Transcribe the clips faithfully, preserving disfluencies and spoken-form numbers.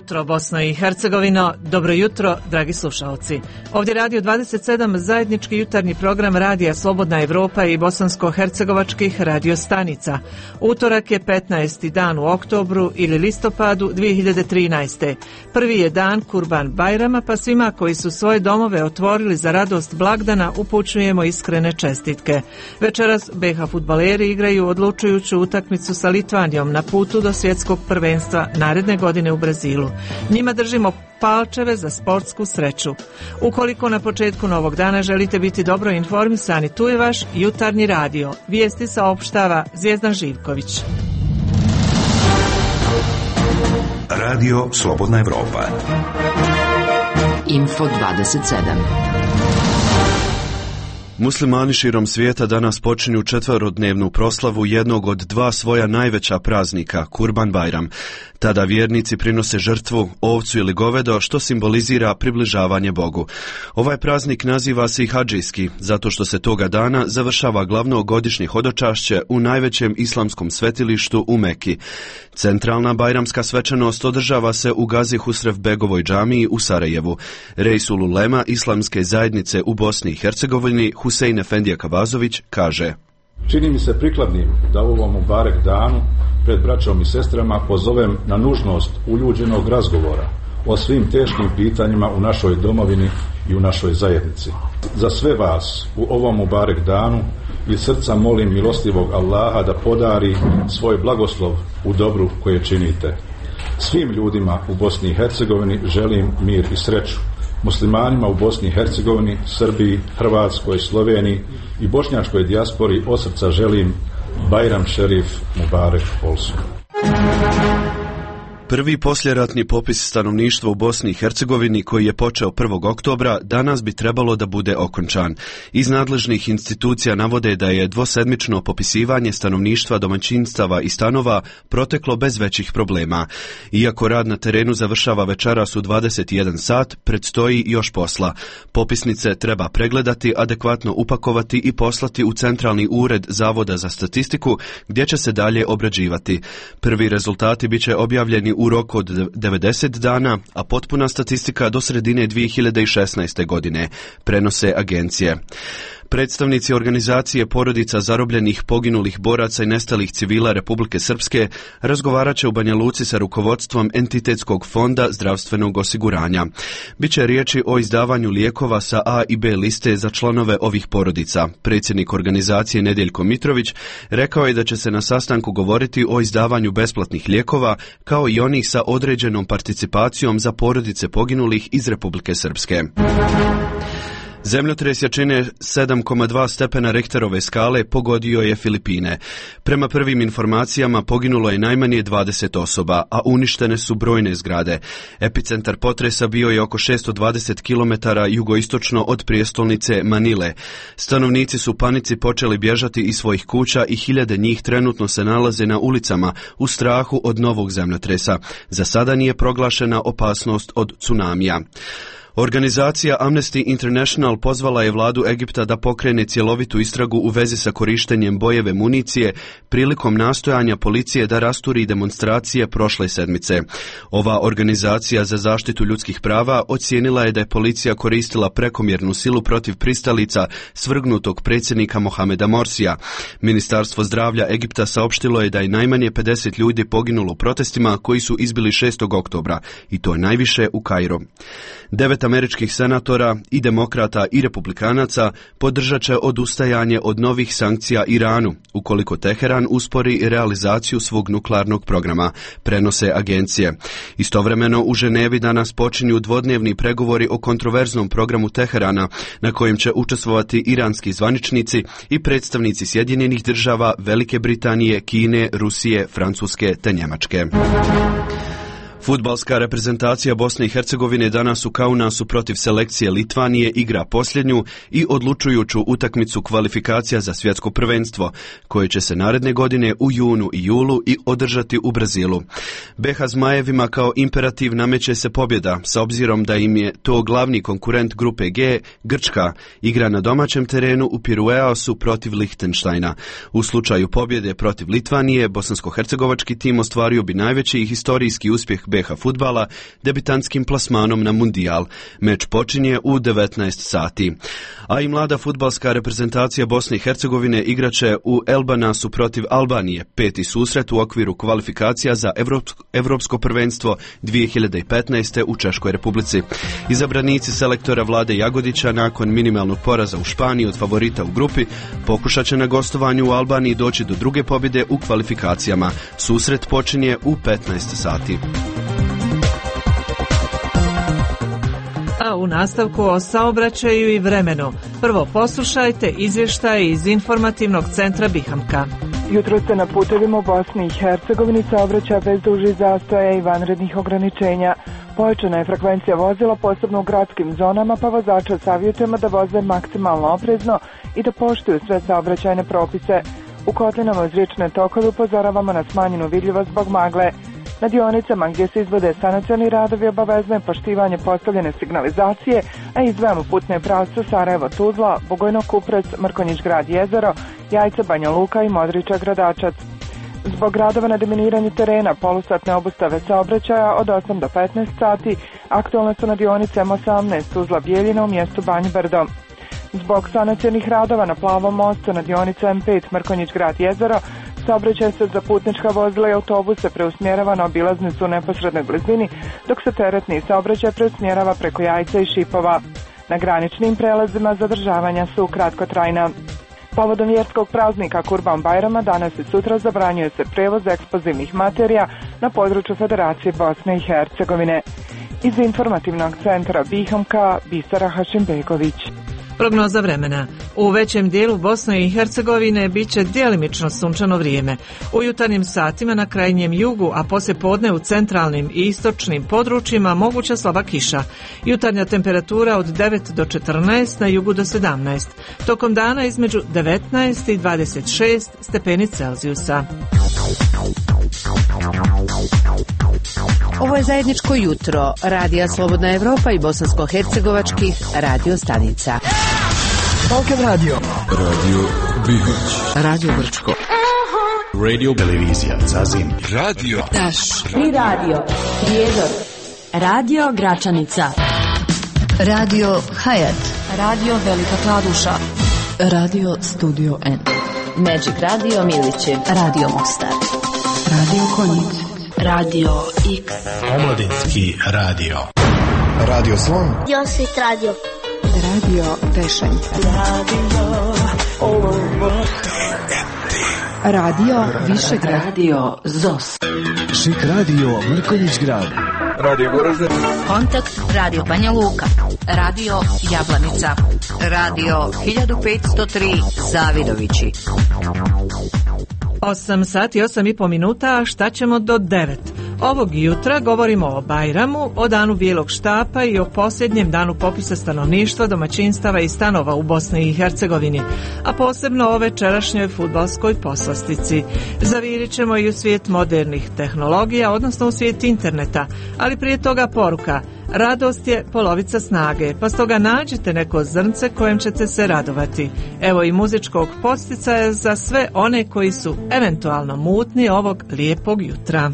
jutro, Bosno i Hercegovino. Dobro jutro, dragi slušalci. Ovdje Radio dvadeset sedam, zajednički jutarnji program Radija Slobodna Evropa i bosansko-hercegovačkih radio stanica. Utorak je petnaesti dan u oktobru ili listopadu dvije hiljade trinaeste. Prvi je dan Kurban Bajrama, pa svima koji su svoje domove otvorili za radost blagdana upućujemo iskrene čestitke. Večeras be ha fudbaleri igraju odlučujuću utakmicu sa Litvanijom na putu do svjetskog prvenstva naredne godine u Brazilu. Njima držimo palčeve za sportsku sreću. Ukoliko na početku novog dana želite biti dobro informisani, tu je vaš jutarnji radio. Vijesti saopštava Zvijezdan Živković. Radio Slobodna Evropa. Info dvadeset sedam. Muslimani širom svijeta danas počinju četverodnevnu proslavu jednog od dva svoja najveća praznika, Kurban Bajram. Tada vjernici prinose žrtvu, ovcu ili govedo, što simbolizira približavanje Bogu. Ovaj praznik naziva se i hadžijski, zato što se toga dana završava glavno godišnje hodočašće u najvećem islamskom svetilištu u Meki. Centralna bajramska svečanost održava se u Gazi Husrev Begovoj džamiji u Sarajevu. Reisul ulema islamske zajednice u Bosni i Hercegovini, Husein Efendija Kavazović, kaže: Čini mi se prikladnim da u ovom Mubarek danu pred braćom i sestrama pozovem na nužnost uljuđenog razgovora o svim teškim pitanjima u našoj domovini i u našoj zajednici. Za sve vas u ovom Mubarek danu iz srca molim milostivog Allaha da podari svoj blagoslov u dobru koje činite. Svim ljudima u Bosni i Hercegovini želim mir i sreću. Muslimanima u Bosni i Hercegovini, Srbiji, Hrvatskoj, Sloveniji i bošnjačkoj dijaspori od srca želim Bajram Šerif Mubarek Olsu. Prvi posljeratni popis stanovništva u Bosni i Hercegovini, koji je počeo prvog oktobra, danas bi trebalo da bude okončan. Iz nadležnih institucija navode da je dvosedmično popisivanje stanovništva, domaćinstava i stanova proteklo bez većih problema. Iako rad na terenu završava večeras u dvadeset jedan sat, predstoji još posla. Popisnice treba pregledati, adekvatno upakovati i poslati u centralni ured Zavoda za statistiku, gdje će se dalje obrađivati. Prvi rezultati biće objavljeni u roku od devedeset dana, a potpuna statistika do sredine dvije hiljade šesnaeste. godine, prenose agencije. Predstavnici organizacije porodica zarobljenih, poginulih boraca i nestalih civila Republike Srpske razgovarat će u Banja Luci sa rukovodstvom Entitetskog fonda zdravstvenog osiguranja. Biće riječi o izdavanju lijekova sa A i B liste za članove ovih porodica. Predsjednik organizacije Nedeljko Mitrović rekao je da će se na sastanku govoriti o izdavanju besplatnih lijekova, kao i onih sa određenom participacijom za porodice poginulih iz Republike Srpske. Zemljotres jačine sedam zarez dva stepena Richterove skale pogodio je Filipine. Prema prvim informacijama poginulo je najmanje dvadeset osoba, a uništene su brojne zgrade. Epicentar potresa bio je oko šesto dvadeset kilometara jugoistočno od prijestolnice Manile. Stanovnici su u panici počeli bježati iz svojih kuća i hiljade njih trenutno se nalaze na ulicama u strahu od novog zemljotresa. Za sada nije proglašena opasnost od tsunamija. Organizacija Amnesty International pozvala je vladu Egipta da pokrene cjelovitu istragu u vezi sa korištenjem bojeve municije prilikom nastojanja policije da rasturi demonstracije prošle sedmice. Ova organizacija za zaštitu ljudskih prava ocijenila je da je policija koristila prekomjernu silu protiv pristalica svrgnutog predsjednika Mohameda Morsija. Ministarstvo zdravlja Egipta saopštilo je da je najmanje pedeset ljudi poginulo u protestima koji su izbili šestog oktobra, i to je najviše u Kairu. Devet američkih senatora i demokrata i republikanaca podržat će odustajanje od novih sankcija Iranu, ukoliko Teheran uspori realizaciju svog nuklearnog programa, prenose agencije. Istovremeno u Ženevi danas počinju dvodnevni pregovori o kontroverznom programu Teherana, na kojem će učestvovati iranski zvaničnici i predstavnici Sjedinjenih država, Velike Britanije, Kine, Rusije, Francuske te Njemačke. Fudbalska reprezentacija Bosne i Hercegovine danas u Kaunasu protiv selekcije Litvanije igra posljednju i odlučujuću utakmicu kvalifikacija za svjetsko prvenstvo, koje će se naredne godine u junu i julu i održati u Brazilu. be ha Zmajevima kao imperativ nameće se pobjeda, sa obzirom da im je to glavni konkurent grupe G, Grčka, igra na domaćem terenu u Pirueasu protiv Lihtenštajna. U slučaju pobjede protiv Litvanije, bosansko-hercegovački tim ostvario bi najveći historijski uspjeh B H fudbala debitantskim plasmanom na Mundijal. Meč počinje u devetnaest sati. A i mlada fudbalska reprezentacija Bosne i Hercegovine igraće u Elbanasu protiv Albanije, peti susret u okviru kvalifikacija za Evropsko, Evropsko prvenstvo dvije hiljade petnaeste. u Češkoj Republici. Izabranici selektora Vlade Jagodića nakon minimalnog poraza u Španiji od favorita u grupi pokušat će na gostovanju u Albaniji doći do druge pobjede u kvalifikacijama. Susret počinje u petnaest sati. A u nastavku o saobraćaju i vremenu. Prvo poslušajte izvještaj iz informativnog centra Bihamka. Jutro se na putevima u Bosni i Hercegovini saobraća bez dužih zastoja i vanrednih ograničenja. Pojačana je frekvencija vozila, posebno u gradskim zonama, pa vozača savjetujemo da voze maksimalno oprezno i da poštuju sve saobraćajne propise. U kotlinama uz riječne tokove upozoravamo na smanjenu vidljivost zbog magle. Na dionicama gdje se izvode sanacioni radovi obavezno je poštivanje postavljene signalizacije, a izdvajamo putne pravce Sarajevo-Tuzla, Bugojno-Kuprec, Mrkonjić-Grad-Jezero, Jajce-Banja Luka i Modriča-Gradačac. Zbog radova na deminiranju terena, polusatne obustave saobraćaja od osam do petnaest sati aktualne su na dionici M osamnaest Tuzla-Bijeljina u mjestu Banj Brdo. Zbog sanacionih radova na Plavom mostu na dionici M pet Mrkonjić-Grad-Jezero, saobraćaj se za putnička vozila i autobuse preusmjerava na obilaznicu u neposrednoj blizini, dok se teretni saobraćaj preusmjerava preko Jajca i Šipova. Na graničnim prelazima zadržavanja su kratkotrajna. Povodom vjerskog praznika Kurban Bajrama danas i sutra zabranjuje se prevoz eksplozivnih materija na području Federacije Bosne i Hercegovine. Iz informativnog centra Bihamka, Bisera Hašimbegović. Prognoza vremena. U većem dijelu Bosne i Hercegovine bit će djelimično sunčano vrijeme. U jutarnjim satima na krajnjem jugu, a poslije podne u centralnim i istočnim područjima moguća slaba kiša. Jutarnja temperatura od devet do četrnaest, na jugu do sedamnaest. Tokom dana između devetnaest i dvadeset šest stepeni Celzijusa. Ovo je zajedničko jutro Radija Slobodna Evropa i bosansko-hercegovačkih radio stanica. Balkan Radio, Radio Bihać, Radio Brčko, Radio Televizija Zazim, Radio Taš, Tri Radio, Prijedor, Radio Gračanica, Radio Hayat, Radio Velika Kladuša, Radio Studio N, Magic Radio Milići, Radio Mostar, Radio Konjic, Radio X, Omladinski radio, Radio Slon, Josvit Radio, Radio Tešanjka, Radio Višegrad, Radio Zos, Šik Radio Mrkonjić Grad, Radio Goražde, Kontakt Radio Banja Luka, Radio Jablanica, Radio hiljadu petsto tri Zavidovići. osam sati, osam i po minuta, a šta ćemo do devet? Ovog jutra govorimo o Bajramu, o danu bijelog štapa i o posljednjem danu popisa stanovništva, domaćinstava i stanova u Bosni i Hercegovini, a posebno o večerašnjoj fudbalskoj poslastici. Zavirit ćemo i u svijet modernih tehnologija, odnosno u svijet interneta, ali prije toga poruka. Radost je polovica snage, pa stoga nađite neko zrnce kojem ćete se radovati. Evo i muzičkog podsticaja za sve one koji su eventualno mutni ovog lijepog jutra.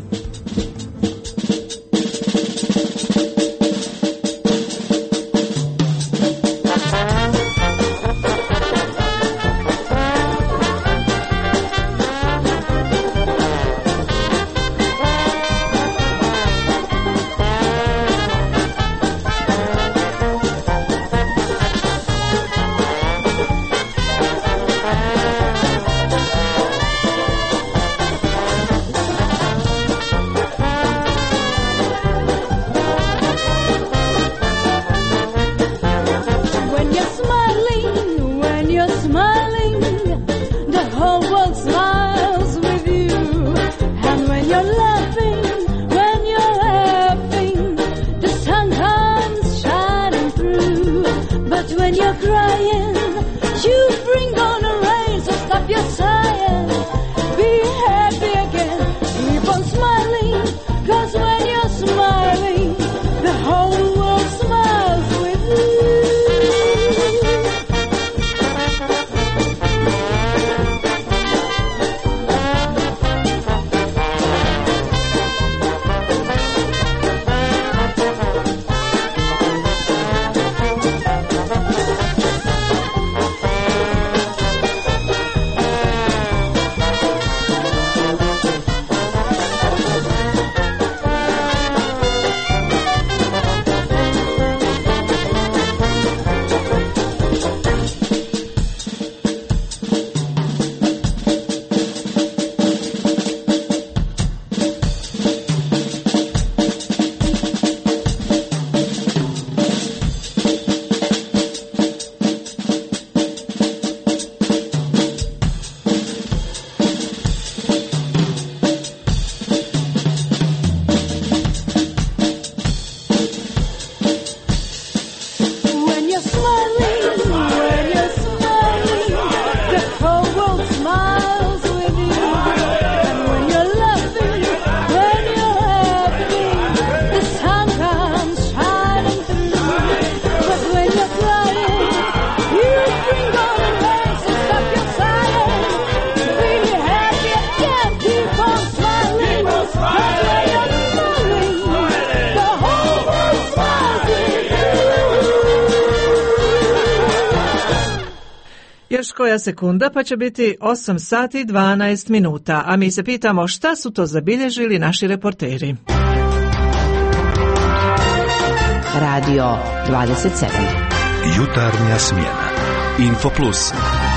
Još koja sekunda pa će biti osam sati i dvanaest minuta, a mi se pitamo šta su to zabilježili naši reporteri. Radio dvadeset sedam. Jutarnja smjena. Infoplus.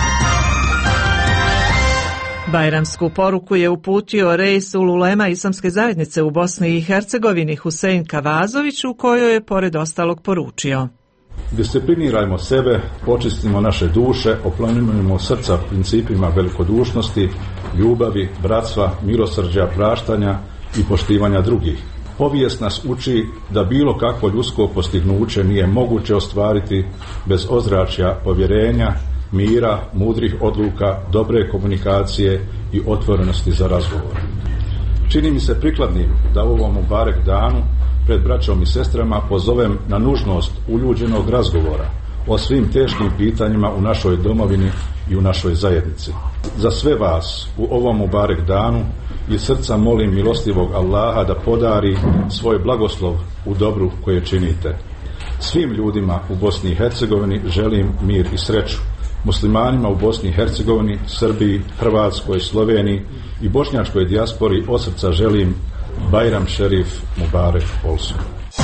Bajramsku poruku je uputio Reis ulema Islamske zajednice u Bosni i Hercegovini Husein Kavazović, u kojoj je pored ostalog poručio: disciplinirajmo sebe, počistimo naše duše, oplemenimo srca principima velikodušnosti, ljubavi, bratstva, milosrđa, praštanja i poštivanja drugih. Povijest nas uči da bilo kakvo ljudsko postignuće nije moguće ostvariti bez ozračja povjerenja, mira, mudrih odluka, dobre komunikacije i otvorenosti za razgovor. Čini mi se prikladnim da u ovom Mubarek danu pred braćom i sestrama pozovem na nužnost uljuđenog razgovora o svim teškim pitanjima u našoj domovini i u našoj zajednici. Za sve vas u ovom Mubarek danu iz srca molim milostivog Allaha da podari svoj blagoslov u dobru koje činite. Svim ljudima u Bosni i Hercegovini želim mir i sreću. Muslimanima u Bosni i Hercegovini, Srbiji, Hrvatskoj, Sloveniji i bošnjačkoj dijaspori od srca želim Bajram Šerif Mubarek Olsu.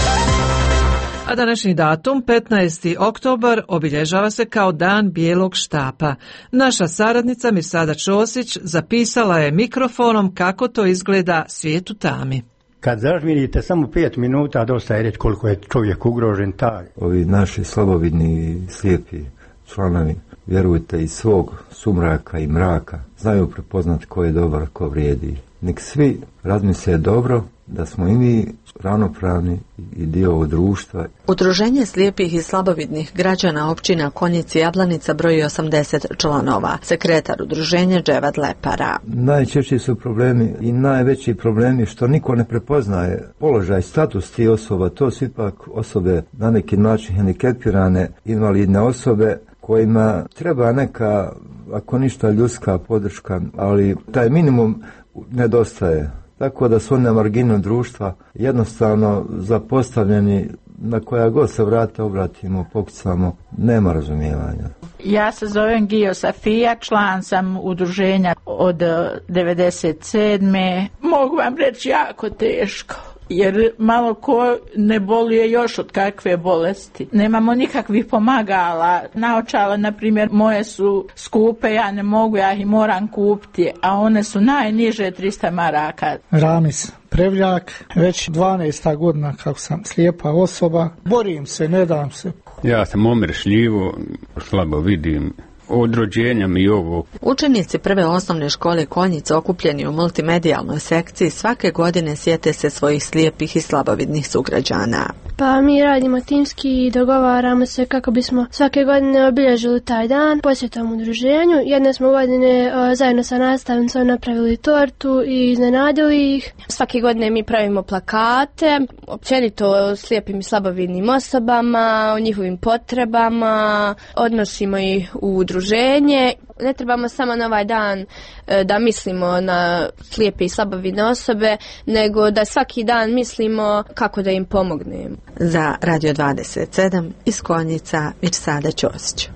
A današnji datum, petnaesti oktobar, obilježava se kao Dan bijelog štapa. Naša saradnica Mirsada Ćosić zapisala je mikrofonom kako to izgleda svijet u tami. Kad zažmirite samo pet minuta, dosta je reći koliko je čovjek ugrožen taj. Ovi naši slabovidni i slijepi članovi, vjerujte, iz svog sumraka i mraka znaju prepoznat ko je dobar, ko vrijedi. Nek svi razmisle dobro da smo i mi ravnopravni i dio ovog društva. Udruženje slijepih i slabovidnih građana općina Konjic i Jablanica broji osamdeset članova. Sekretar udruženja Dževad Lepara. Najčešći su problemi i najveći problemi što niko ne prepoznaje položaj, status tih osoba. To su ipak osobe na neki način hendikepirane, invalidne osobe kojima treba neka, ako ništa, ljudska podrška, ali taj minimum nedostaje. Tako da su oni na marginu društva jednostavno zapostavljeni, na koja god se vrata obratimo, pokucamo, nema razumijevanja. Ja se zovem Gio Safija, član sam udruženja od devedeset sedme. Mogu vam reći jako teško. Jer malo ko ne boluje još od kakve bolesti. Nemamo nikakvih pomagala. Naočala, na primjer, moje su skupe, ja ne mogu, ja ih moram kupiti, a one su najniže trista maraka. Ramis Prevljak, već dvanaesta godina kako sam slijepa osoba. Borim se, ne dam se. Ja sam Omer Šljivo, slabo vidim. Od rođenja mi ovo. Učenici prve osnovne škole Konjic okupljeni u multimedijalnoj sekciji svake godine sjete se svojih slijepih i slabovidnih sugrađana. Pa mi radimo timski i dogovaramo se kako bismo svake godine obilježili taj dan posjetom udruženju. Jedne smo godine o, zajedno sa nastavnicom napravili tortu i iznenadili ih. Svake godine mi pravimo plakate, općenito o slijepim i slabovidnim osobama, o njihovim potrebama, odnosimo ih u udruženje. Ne trebamo samo na ovaj dan e, da mislimo na slijepe i slabovidne osobe, nego da svaki dan mislimo kako da im pomognemo. Za Radio dvadeset sedam iz Konjica Mirsada Ćosić.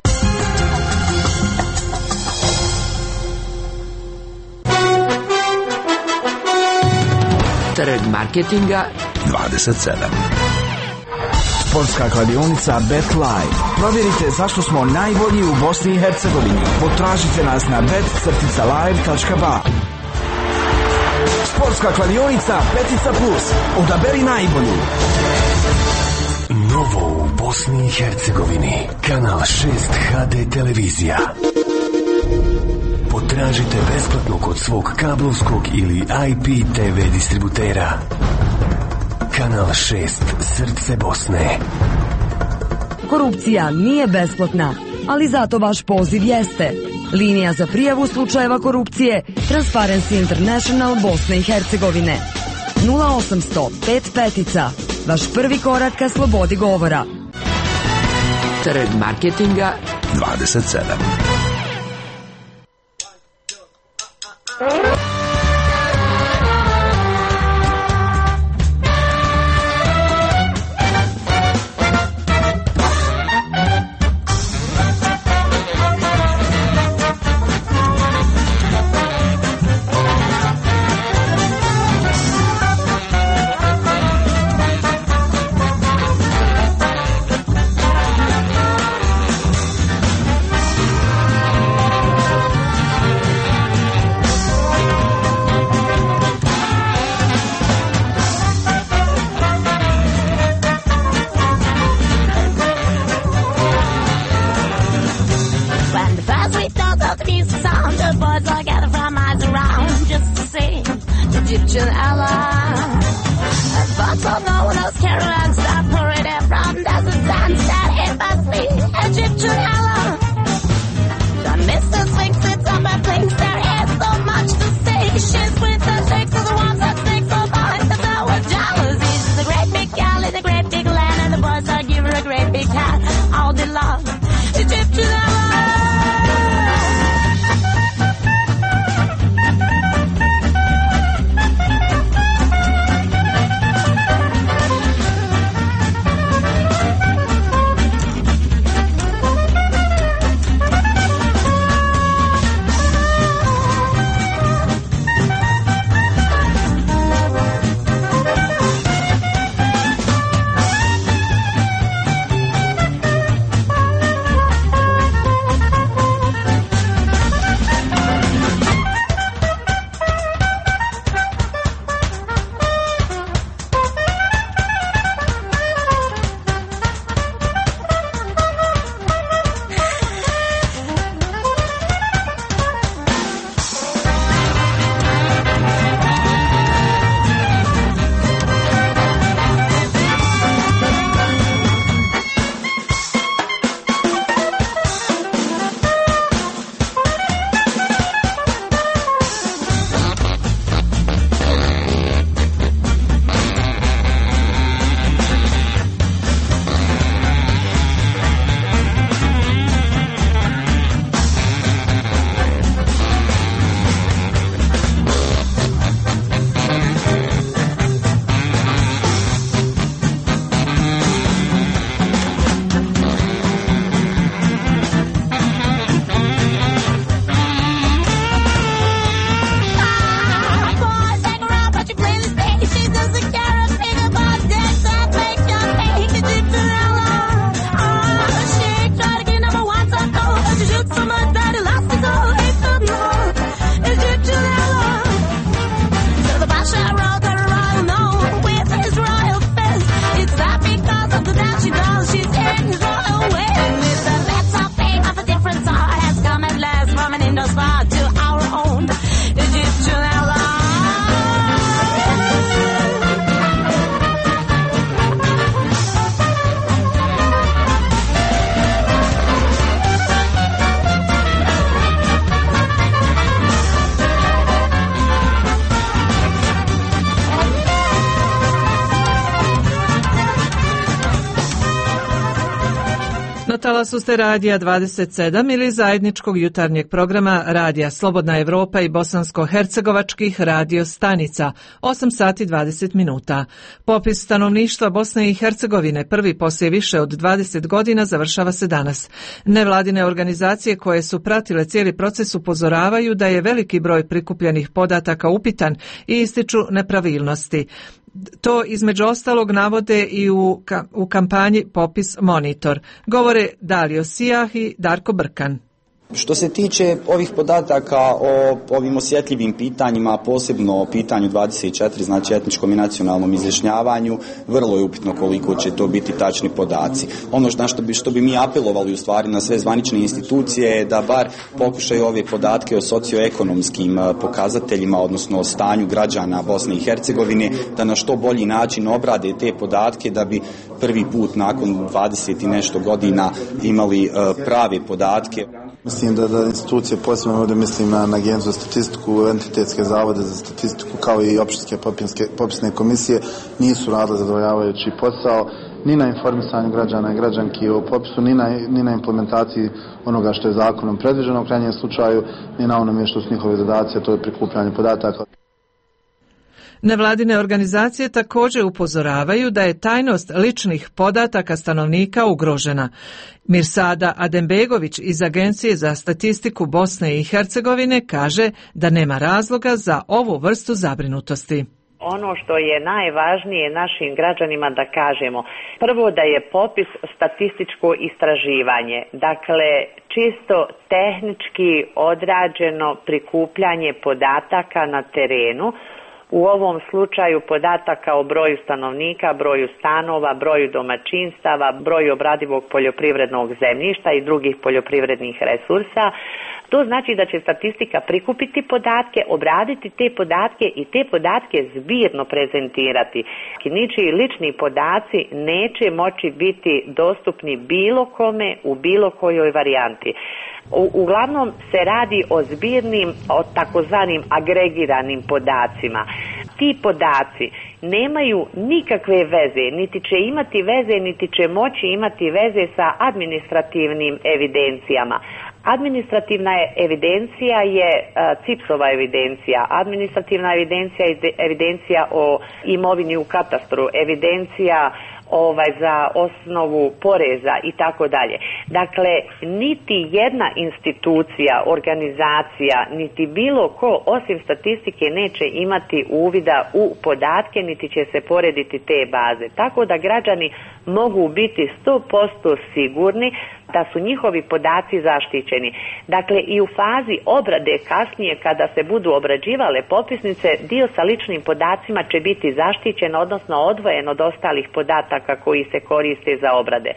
Trg marketinga dvadeset sedam. Sportska kladionica BetLive. Provjerite zašto smo najbolji u Bosni i Hercegovini. Potražite nas na bet crtica live tačka ba. Sportska kladionica Petica Plus. Odaberi najbolju. Novo u Bosni i Hercegovini. Kanal šest ha de televizija. Potražite besplatno kod svog kablovskog ili I P T V distributera. Kanal šest, srce Bosne. Korupcija nije besplatna, ali zato vaš poziv jeste. Linija za prijavu slučajeva korupcije Transparency International Bosne i Hercegovine. nula osamsto pet petica. Vaš prvi korak ka slobodi govora. Trg marketinga dvadeset sedam. Egyptian ally. But although those caravans are paraded from desert sands that embassy, Egyptian ally. The Mister Sphinx sits up and thinks there is so much to say. She's with the shakes of the ones that stick so fine. That's our jealousy. She's a great big gal in a great big land, and the boys are giving her a great big hat. All the love, Egyptian ally. Talasu ste radija dvadeset sedam ili zajedničkog jutarnjeg programa Radija Slobodna Evropa i bosansko-hercegovačkih radio stanica, osam sati dvadeset minuta. Popis stanovništva Bosne i Hercegovine, prvi poslije više od dvadeset godina, završava se danas. Nevladine organizacije koje su pratile cijeli proces upozoravaju da je veliki broj prikupljenih podataka upitan i ističu nepravilnosti. To između ostalog navode i u, ka, u kampanji Popis Monitor. Govore Dalio Sijah i Darko Brkan. Što se tiče ovih podataka o ovim osjetljivim pitanjima, posebno o pitanju dvadeset četiri, znači etničkom i nacionalnom izjašnjavanju, vrlo je upitno koliko će to biti tačni podaci. Ono na što bi, što bi mi apelovali u stvari na sve zvanične institucije je da bar pokušaju ove podatke o socioekonomskim pokazateljima, odnosno o stanju građana Bosne i Hercegovine, da na što bolji način obrade te podatke da bi prvi put nakon dvadeset i nešto godina imali prave podatke. Mislim da, da institucije, posebno ovdje mislim na, na Agenciju za statistiku, entitetske zavode za statistiku, kao i opštinske popisne komisije, nisu radile zadovoljavajući posao ni na informisanju građana i građanki o popisu, ni na, ni na implementaciji onoga što je zakonom predviđeno u krajnjem slučaju, ni na onome što su njihove zadaci, a to je prikupljanje podataka. Nevladine organizacije također upozoravaju da je tajnost ličnih podataka stanovnika ugrožena. Mirsada Adembegović iz Agencije za statistiku Bosne i Hercegovine kaže da nema razloga za ovu vrstu zabrinutosti. Ono što je najvažnije našim građanima da kažemo, prvo da je popis statističko istraživanje, dakle čisto tehnički odrađeno prikupljanje podataka na terenu, u ovom slučaju podataka o broju stanovnika, broju stanova, broju domaćinstava, broju obradivog poljoprivrednog zemljišta i drugih poljoprivrednih resursa. To znači da će statistika prikupiti podatke, obraditi te podatke i te podatke zbirno prezentirati. Ničiji lični podaci neće moći biti dostupni bilo kome u bilo kojoj varijanti. U, uglavnom se radi o zbirnim, o takozvanim agregiranim podacima. Ti podaci nemaju nikakve veze, niti će imati veze, niti će moći imati veze sa administrativnim evidencijama. Administrativna evidencija je uh, C I P S-ova evidencija, administrativna evidencija je evidencija o imovini u katastru, evidencija ovaj za osnovu poreza i tako dalje. Dakle, niti jedna institucija, organizacija, niti bilo ko osim statistike neće imati uvida u podatke, niti će se porediti te baze. Tako da građani mogu biti sto posto sigurni da su njihovi podaci zaštićeni. Dakle, i u fazi obrade kasnije, kada se budu obrađivale popisnice, dio sa ličnim podacima će biti zaštićen, odnosno odvojen od ostalih podataka koji se koriste za obrade.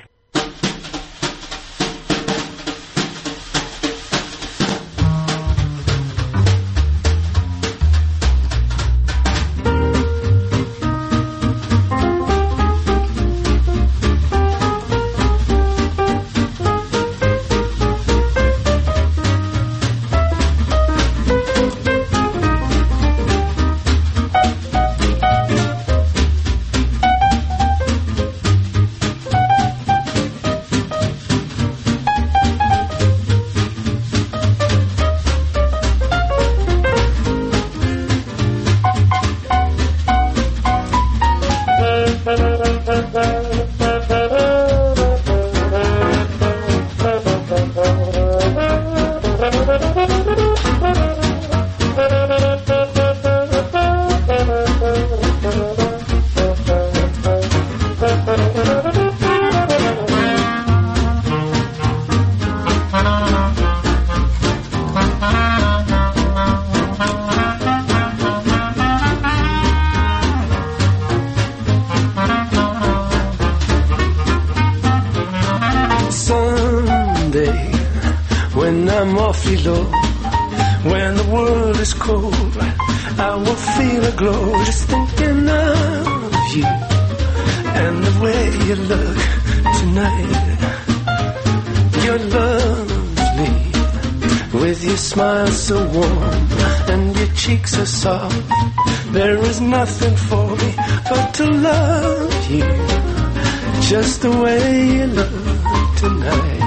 There is nothing for me but to love you just the way you look tonight.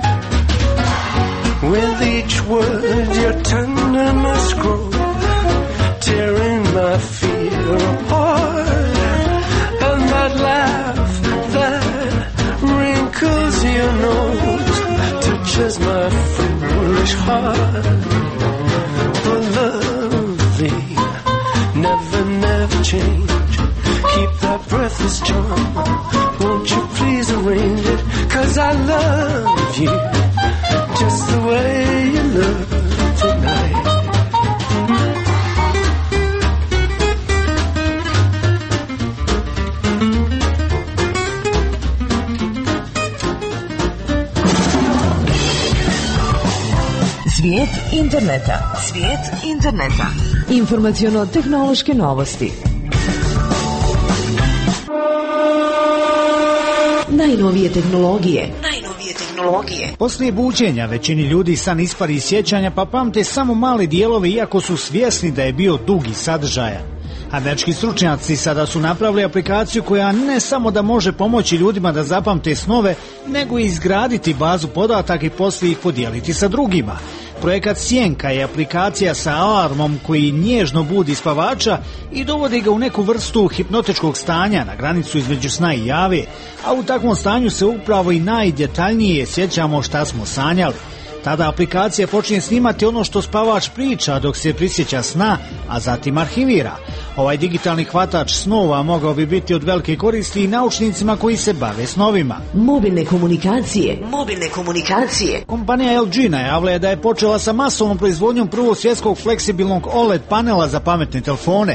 With each word your tenderness grows, tearing my fear apart. And that laugh that wrinkles your nose touches my foolish heart. But love thee never, never change. Keep that breathless charm. Won't you please arrange it? 'Cause I love you just the way you look tonight. Svijet interneta. Svijet interneta. Informaciono-tehnološke novosti. Najnovije tehnologije. Najnovije tehnologije. Poslije buđenja većini ljudi san ispari iz sjećanja, pa pamte samo male dijelove iako su svjesni da je bio dug i sadržajan. Američki stručnjaci sada su napravili aplikaciju koja ne samo da može pomoći ljudima da zapamte snove, nego i izgraditi bazu podataka i poslije ih podijeliti sa drugima. Projekat Sjenka je aplikacija sa alarmom koji nježno budi spavača i dovodi ga u neku vrstu hipnotičkog stanja na granicu između sna i jave, a u takvom stanju se upravo i najdetaljnije sjećamo šta smo sanjali. Tada aplikacija počinje snimati ono što spavač priča dok se prisjeća sna, a zatim arhivira. Ovaj digitalni hvatač snova mogao bi biti od velike koristi i naučnicima koji se bave snovima. Mobilne komunikacije. Mobilne komunikacije. Kompanija L G najavila je da je počela sa masovnom proizvodnjom prvog svjetskog fleksibilnog O L E D panela za pametne telefone.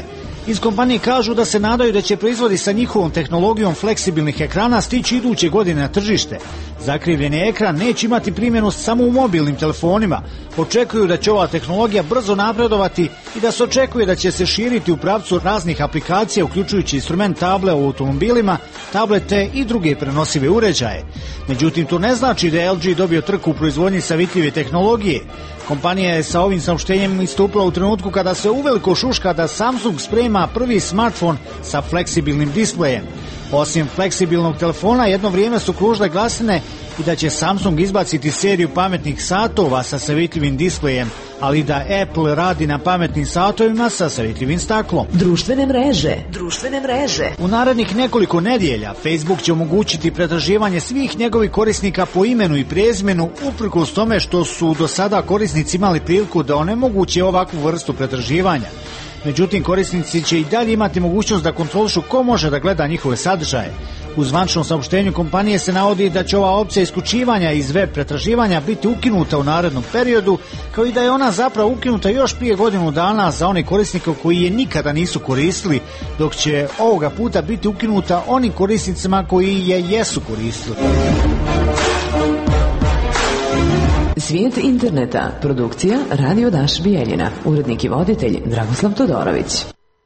Iz kompanije kažu da se nadaju da će proizvodi sa njihovom tehnologijom fleksibilnih ekrana stići iduće godine na tržište. Zakrivljeni ekran neće imati primjenu samo u mobilnim telefonima. Očekuju da će ova tehnologija brzo napredovati i da se očekuje da će se širiti u pravcu raznih aplikacija, uključujući instrument table u automobilima, tablete i druge prenosive uređaje. Međutim, to ne znači da je L G dobio trku u proizvodnji savitljive tehnologije. Kompanija je sa ovim saopštenjem istupila u trenutku kada se uveliko šuška da Samsung sprema prvi smartfon sa fleksibilnim displejem. Osim fleksibilnog telefona, jedno vrijeme su kružile glasine i da će Samsung izbaciti seriju pametnih satova sa savitljivim displejem, ali da Apple radi na pametnim satovima sa savitljivim staklom. Društvene mreže. Društvene mreže. U narednih nekoliko nedjelja Facebook će omogućiti pretraživanje svih njegovih korisnika po imenu i prezimenu, uprkos tome što su do sada korisnici imali priliku da onemoguće ovakvu vrstu pretraživanja. Međutim, korisnici će i dalje imati mogućnost da kontrolišu ko može da gleda njihove sadržaje. U zvančnom saopštenju kompanije se navodi da će ova opcija isključivanja iz web pretraživanja biti ukinuta u narednom periodu, kao i da je ona zapravo ukinuta još prije godinu dana za one korisnike koji je nikada nisu koristili, dok će ovoga puta biti ukinuta onim korisnicima koji je jesu koristili. Svijet interneta. Produkcija Radio Daš Bijeljina. Urednik i voditelj Dragoslav Todorović.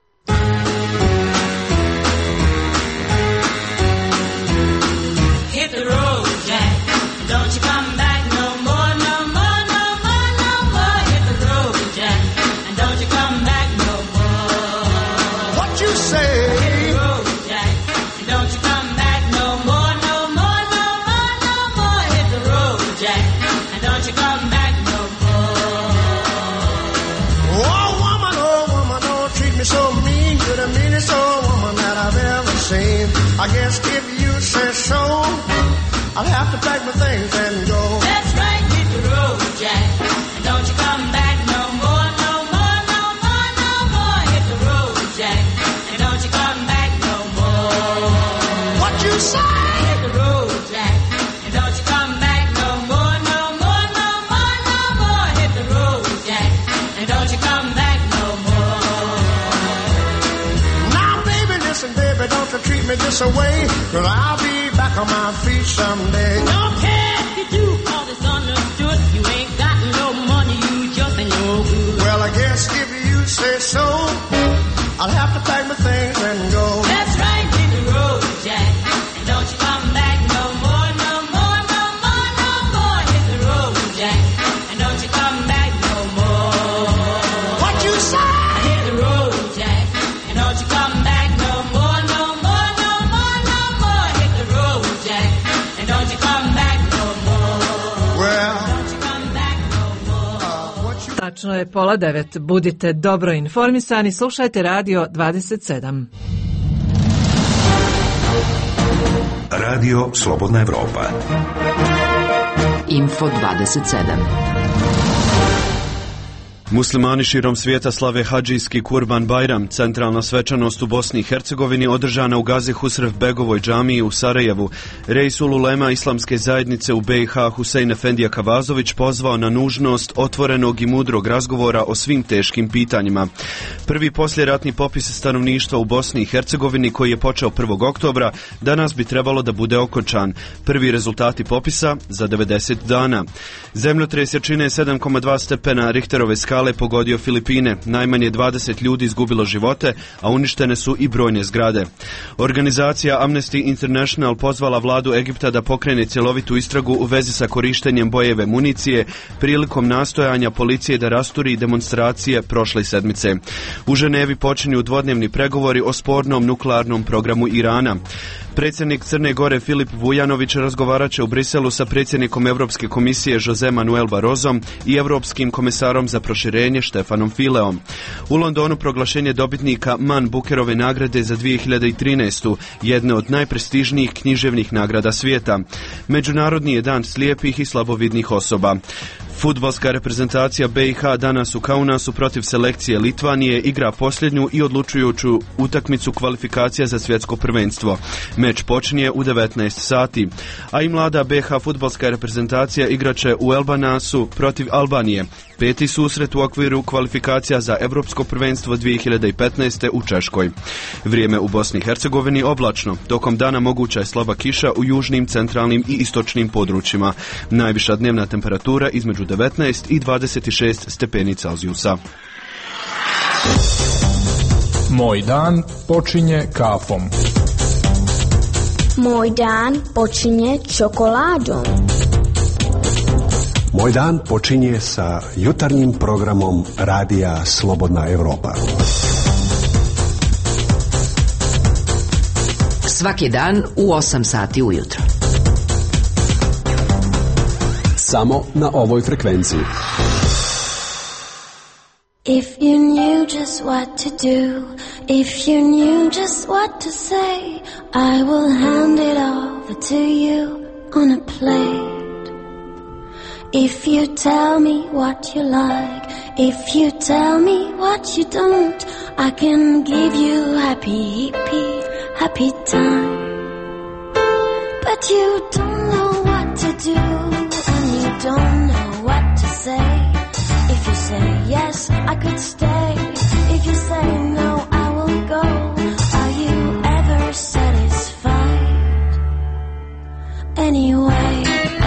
I guess if you say so, I'll have to pack my things and go. That's right, hit the road, Jack. And don't you come back no more, no more, no more, no more. Hit the road, Jack. And don't you come back no more. What you say? Hit the road, Jack. And don't you come back no more, no more, no more, no more. Hit the road, Jack. And don't you come back no more. Now, baby, listen, baby, don't you treat me this away, 'cause I'll be back on my feet someday. Don't care if you do, all this understood. You ain't got no money, you just ain't no good. Well, I guess if you say so, I'll have to pack my things and go. That's right, hit the road, Jack. And don't you come back no more, no more, no more, no more. Hit the road, Jack. And don't you come back no more. What you say? Hit the road, Jack. And don't you come back no more, no more, no more, no more. Hit the road, Jack. And don't you come back no more. Well, don't you come back no more. Uh, what you... Tačno je pola devet. Budite dobro informisani, slušajte Radio dvadeset sedam. Radio Slobodna Evropa. Info dvadeset sedam. Muslimani širom svijeta slave hadžijski Kurban Bajram. Centralna svečanost u Bosni i Hercegovini održana u Gazi Husrev Begovoj džamiji u Sarajevu. Reisul ulema islamske zajednice u B i H Husein Efendija Kavazović pozvao na nužnost otvorenog i mudrog razgovora o svim teškim pitanjima. Prvi posljeratni popis stanovništva u Bosni i Hercegovini, koji je počeo prvog oktobra, danas bi trebalo da bude okončan. Prvi rezultati popisa za devedeset dana. Zemljotres jačine sedam zarez dva stepena Richterove skale pogodio Filipine. Najmanje dvadeset ljudi izgubilo živote, a uništene su i brojne zgrade. Organizacija Amnesty International pozvala vladu Egipta da pokrene cjelovitu istragu u vezi sa korištenjem bojeve municije prilikom nastojanja policije da rasturi demonstracije prošle sedmice. U Ženevi počinju dvodnevni pregovori o spornom nuklearnom programu Irana. Predsjednik Crne Gore Filip Vujanović razgovarat će u Briselu sa predsjednikom Europske komisije Jose Manuel Barrosom i Europskim komesarom za proširenje Štefanom Fileom. U Londonu proglašenje dobitnika Man Bookerove nagrade za dvije hiljade trinaestu, jedne od najprestižnijih književnih nagrada svijeta. Međunarodni je dan slijepih i slabovidnih osoba. Fudbalska reprezentacija B i H danas u Kaunasu protiv selekcije Litvanije igra posljednju i odlučujuću utakmicu kvalifikacija za svjetsko prvenstvo. Meč počinje u devetnaest sati, a i mlada B H fudbalska reprezentacija igraće u Elbanasu protiv Albanije. Peti susret u okviru kvalifikacija za Europsko prvenstvo dvije hiljade petnaeste. u Češkoj. Vrijeme u Bosni i Hercegovini oblačno. Tokom dana moguća je slaba kiša u južnim, centralnim i istočnim područjima. Najviša dnevna temperatura između devetnaest i dvadeset šest stepeni Celzijusa. Moj dan počinje kafom. Moj dan počinje čokoladom. Moj dan počinje sa jutarnjim programom Radija Slobodna Evropa. Svaki dan u osam sati ujutro. Samo na ovoj frekvenciji. If you knew just what to do, if you knew just what to say, I will hand it over to you on a plate. If you tell me what you like, if you tell me what you don't, I can give you happy, happy, happy time. But you don't know what to do, and you don't know what to say. If you say yes, I could stay. If you say no, I will go. Are you ever satisfied? Anyway.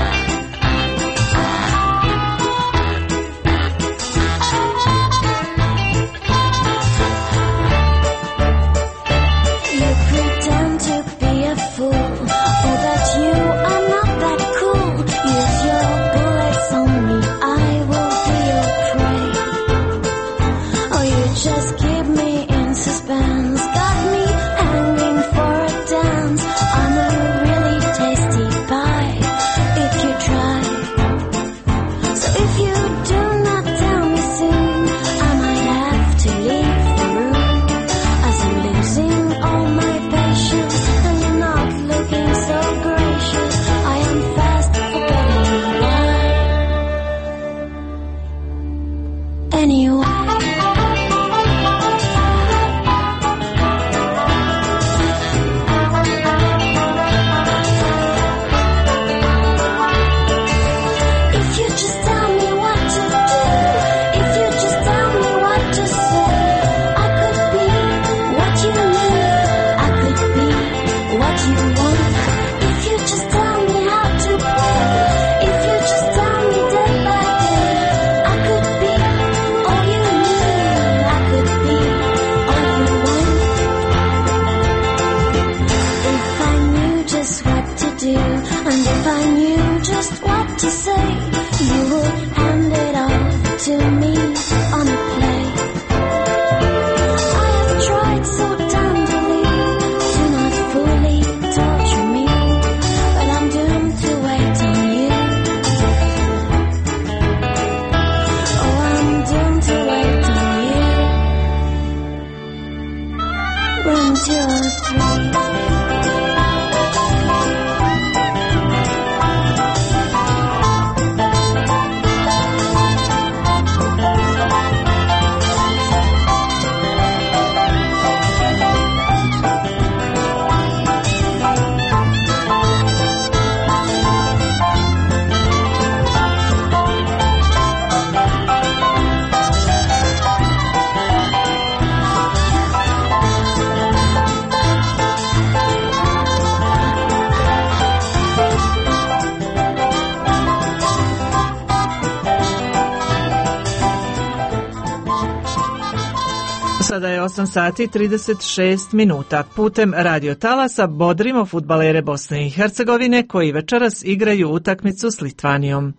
Sada je osam sati trideset šest minuta. Putem radio talasa bodrimo fudbalere Bosne i Hercegovine koji večeras igraju utakmicu s Litvanijom.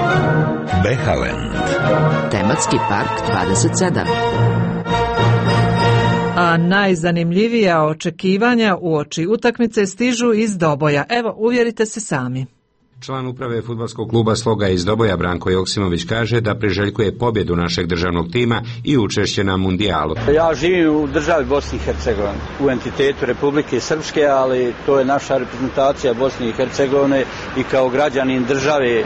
Behalen. Tematski park dvadeset sedam. A najzanimljivija očekivanja uoči utakmice stižu iz Doboja. Evo, uvjerite se sami. Član uprave fudbalskog kluba Sloga iz Doboja Branko Joksimović kaže da priželjkuje pobjedu našeg državnog tima i učešće na mundijalu. Ja živim u državi Bosni i Hercegovine, u entitetu Republike Srpske, ali to je naša reprezentacija Bosne i Hercegovine i kao građanin države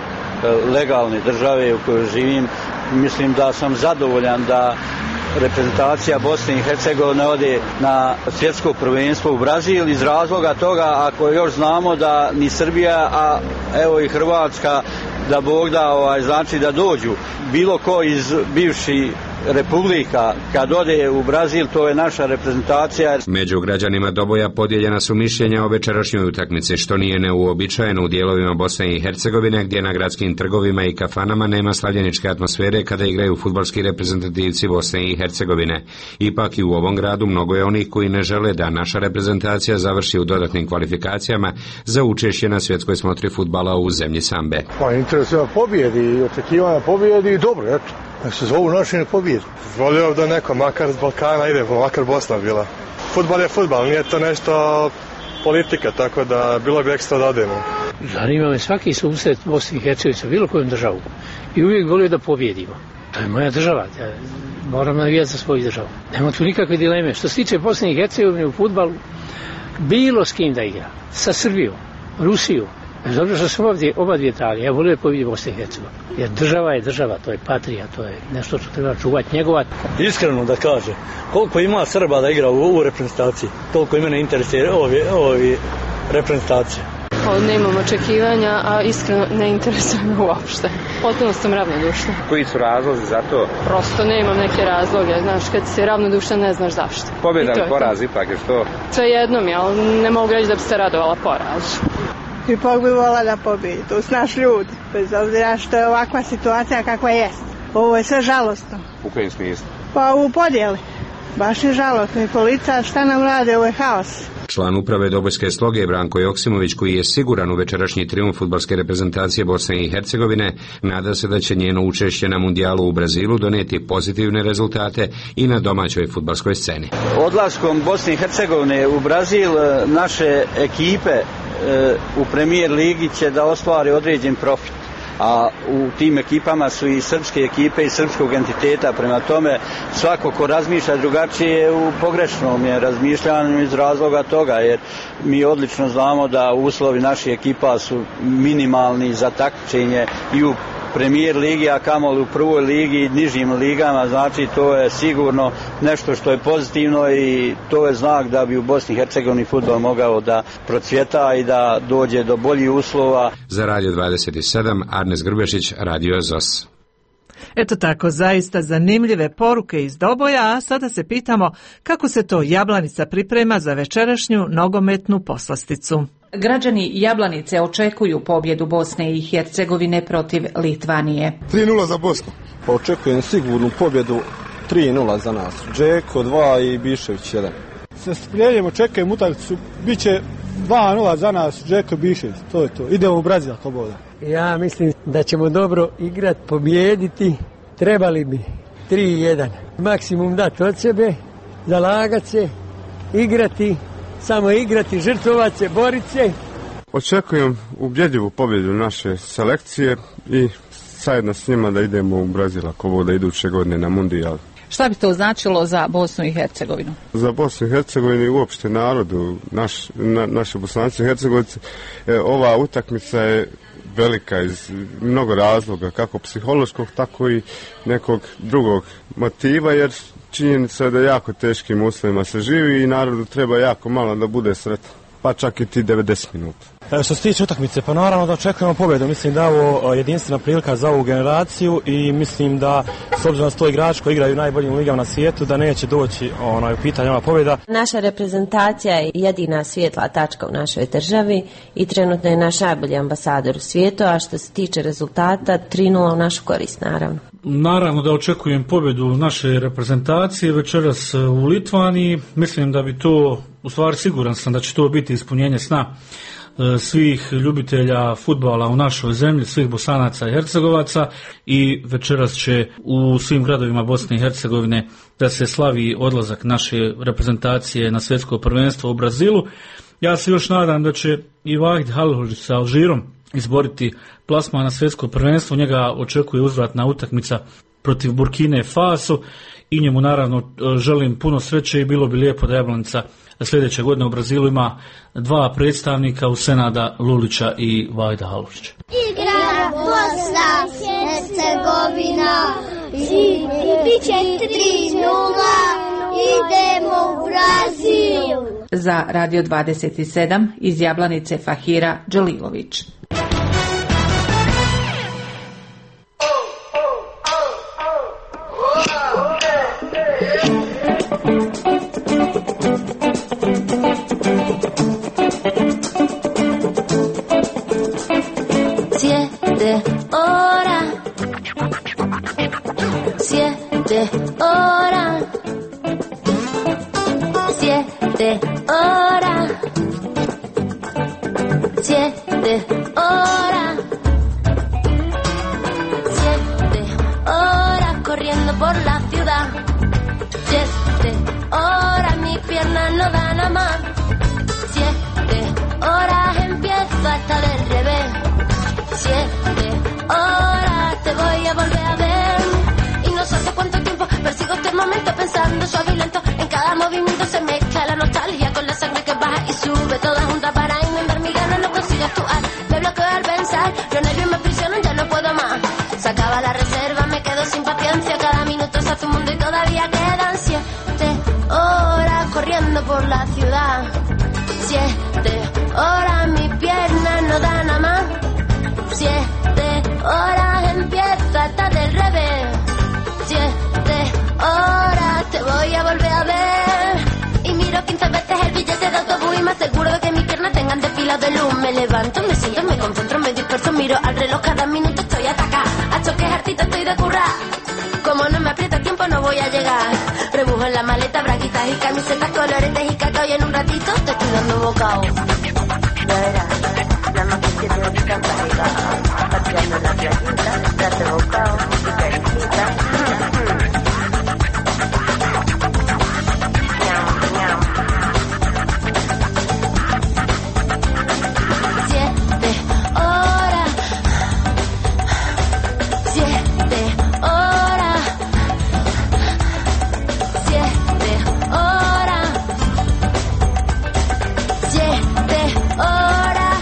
legalne države u kojoj živim. Mislim da sam zadovoljan da reprezentacija Bosne i Hercegovine ode na svjetsko prvenstvo u Brazil iz razloga toga, ako još znamo da ni Srbija, a evo i Hrvatska, da Bog da, ovaj, znači da dođu bilo ko iz bivših republika kad ode u Brazil, to je naša reprezentacija. Među građanima Doboja podijeljena su mišljenja o večerašnjoj utakmici, što nije neuobičajeno u dijelovima Bosne i Hercegovine, gdje na gradskim trgovima i kafanama nema slavljeničke atmosfere kada igraju fudbalski reprezentativci Bosne i Hercegovine. Ipak i u ovom gradu mnogo je onih koji ne žele da naša reprezentacija završi u dodatnim kvalifikacijama za učešće na svjetskoj smotri fudbala u zemlji Sambe. Pa interesuje pobjedi i očekivanja pobjedi i dobro, eto. Nek se zovu naši ne pobjedi. Volio da neko makar s Balkana ide, makar Bosna bila. Fudbal je fudbal, nije to nešto politika, tako da bilo bi ekstra da odemo. Zanima me svaki susret Bosni i Hercegovine sa bilo kojom državom i uvijek volio da pobjedimo. To je moja država, ja moram navijati za svoju državu. Nema tu nikakve dileme. Što se tiče Bosne i Hercegovine u fudbalu, bilo s kim da igra, sa Srbijom, Rusijom, bez obzira što sam ovdje oba dvije Italije, ja volio da pobjedi Bosne i Hercegovine. Jer država je država, to je patrija, to je nešto što treba čuvati, njegovati. Iskreno da kaže, koliko ima Srba da igra u, u reprezentaciji, toliko i mene interesuje ovi, ovi reprezentacije. Nemam očekivanja, a iskreno ne interesuje me uopšte. Potpuno sam ravnodušna. Koji su razlozi za to? Prosto nemam neke razloge, znaš, kad si ravnodušna ne znaš zašto. Pobjeda ili poraz ipak je što? Sve jedno mi, ali ne mogu reći da bi se radovala porazu. Ipak bi volila da pobjedi, to su naš ljudi, bez obzira što je ovakva situacija kakva jest. Ovo je sve žalostno. U kojem smislu? Pa u podjeli. Baš je žalostno i policija šta nam rade, ovo je haos. Član uprave Dobojske sloge Branko Joksimović, koji je siguran u večerašnji trijumf fudbalske reprezentacije Bosne i Hercegovine, nada se da će njeno učešće na mundijalu u Brazilu donijeti pozitivne rezultate i na domaćoj fudbalskoj sceni. Odlaskom Bosne i Hercegovine u Brazil naše ekipe u Premier ligi će da ostvari određen profit. A u tim ekipama su i srpske ekipe i srpskog entiteta, prema tome svako ko razmišlja drugačije u pogrešnom je razmišljanju iz razloga toga, jer mi odlično znamo da uslovi naših ekipa su minimalni za takmičenje i u Premier ligi, a kamoli u prvoj ligi i nižim ligama, znači to je sigurno nešto što je pozitivno i to je znak da bi u Bosni i Hercegovini fudbal mogao da procvjeta i da dođe do boljih uslova. Za Radio dvadeset sedam, Arnes Grbešić, Radio Zos. Eto tako, zaista zanimljive poruke iz Doboja, a sada se pitamo kako se to Jablanica priprema za večerašnju nogometnu poslasticu. Građani Jablanice očekuju pobjedu Bosne i Hercegovine protiv Litvanije. tri nula za Bosnu. Pa očekujem sigurnu pobjedu tri nula za nas. Džeko dva i Bišević jedan. Sa strpljenjem očekujem utakmicu, bit će dva nula za nas, Džeko Bišević, to je to. Idemo u Brazil, ako boda. Ja mislim da ćemo dobro igrat, pobijediti. Trebali bi tri jedan. Maksimum dati od sebe, zalagat se, igrati, samo igrati, žrtvovat se, borit se. Očekujem ubjedljivu pobjedu naše selekcije i zajedno s njima da idemo u Brazil, ako bude iduće godine na mundijal. Šta bi to značilo za Bosnu i Hercegovinu? Za Bosnu i Hercegovinu i uopšte narodu, naš, na, naše Bosanci i Hercegovci, e, ova utakmica je velika iz mnogo razloga, kako psihološkog, tako i nekog drugog motiva, jer činjenica je da jako teškim uslovima se živi i narodu treba jako malo da bude sretan, pa čak i ti devedeset minuta. E, što se tiče utakmice, pa naravno da očekujemo pobjedu. Mislim da je ovo jedinstvena prilika za ovu generaciju i mislim da s obzirom na sto igrač koji igraju u najboljim ligama na svijetu, da neće doći onaj, u pitanje ova pobjeda. Naša reprezentacija je jedina svijetla tačka u našoj državi i trenutno je naš najbolji ambasador u svijetu, a što se tiče rezultata tri nula u našu korist, naravno. Naravno da očekujem pobjedu naše reprezentacije večeras u Litvaniji. Mislim da bi to, u stvari siguran sam da će to biti ispunjenje sna svih ljubitelja fudbala u našoj zemlji, svih Bosanaca i Hercegovaca, i večeras će u svim gradovima Bosne i Hercegovine da se slavi odlazak naše reprezentacije na svjetsko prvenstvo u Brazilu. Ja se još nadam da će i Vahid Halilhodžić sa Alžirom izboriti plasman na svjetsko prvenstvo. Njega očekuje uzvratna utakmica protiv Burkine Faso i njemu naravno želim puno sreće i bilo bi lijepo da Jablanica sljedeće godine u Brazilu ima dva predstavnika u Senada Lulića i Vajda Halušića. Igra Bosna, Hercegovina, i biće tri nula, idemo u Brazil. Za Radio dvadeset sedam iz Jablanice Fahira Đelilović. Siete ora, siete ora, siete ora, siete ora, siete ora corriendo por la ciudad, siete ora mi pierna no dan a más, siete horas empiezo hasta del revés. Siete horas te voy a volver a ver. Y no sé hace cuánto tiempo persigo este momento pensando suave y lento. En cada movimiento se mezcla la nostalgia con la sangre que baja y sube toda junta para inundar mi gana. No consigo actuar, me bloqueo al pensar. Los nervios me aprisionan, ya no puedo más. Se acaba la reserva, me quedo sin paciencia. Cada minuto se hace un mundo y todavía quedan siete horas corriendo por la ciudad. Siete horas mis piernas no dan a más. Siete horas empieza hasta del revés. Siete horas te voy a volver a ver. Y miro quince veces el billete de autobús y me aseguro de que mis piernas tengan desfilados de luz. Me levanto, me siento, me concentro, me disperso, miro al reloj, cada minuto estoy atacada. A choques hartito estoy de currar. Como no me aprieta el tiempo no voy a llegar. Rebujo en la maleta, braguitas y camisetas, coloretes y cacao y en un ratito te estoy dando bocado. Ya verás. La noche que te ahorita salga, pateando la playita, date bocado, y carecita. Ñam, ñam. Siete horas, siete horas, siete horas, siete horas.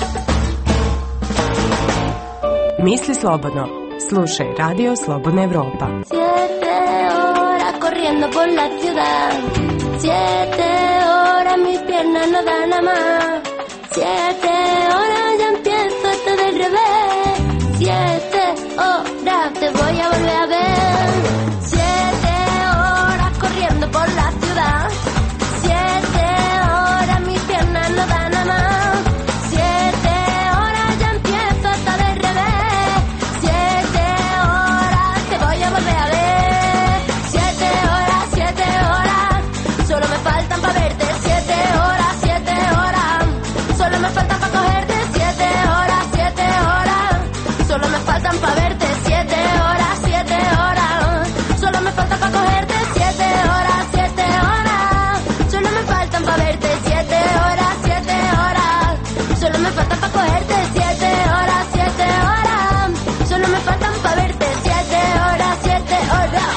Misli slobodno. Slušaj Radio Slobodna Evropa. Siete horas corriendo por la ciudad. Siete horas mis piernas no dan a más. Siete horas ya empiezo esto del revés. Siete horas te voy a volver a ver. Siete horas corriendo por la ciudad. Siete horas mis piernas no dan a más. Siete horas ya empiezo hasta del revés. Siete horas te voy a volver a ver. Siete horas, siete horas, solo me faltan pa' verte. Siete horas, siete horas, solo me faltan pa' cogerte. Siete horas, siete horas, solo me faltan pa' verte. Siete horas, siete horas, solo me faltan pa' cogerte. Siete horas, siete horas, solo me faltan pa' verte. Siete horas, siete horas, solo me faltan pa' cogerte. Siete horas, siete horas, solo me faltan pa' verte. Siete horas, siete horas.